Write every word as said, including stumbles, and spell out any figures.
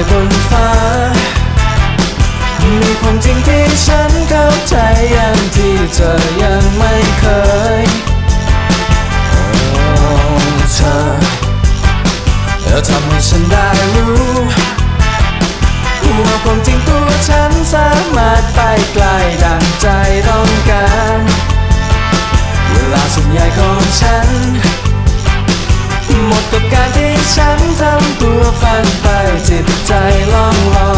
บนฟ้ามีความจริงที่ฉันเข้าใจอย่างที่เธอยังไม่เคยโอ้เธอเธอทำให้ฉันได้รู้ว่าความจริงตัวฉันสามารถไปไกลดังใจต้องการเวลาส่วนใหญ่ของฉันหมดกับการที่ฉันทำตัวฝันไปจิตใจล่องลอ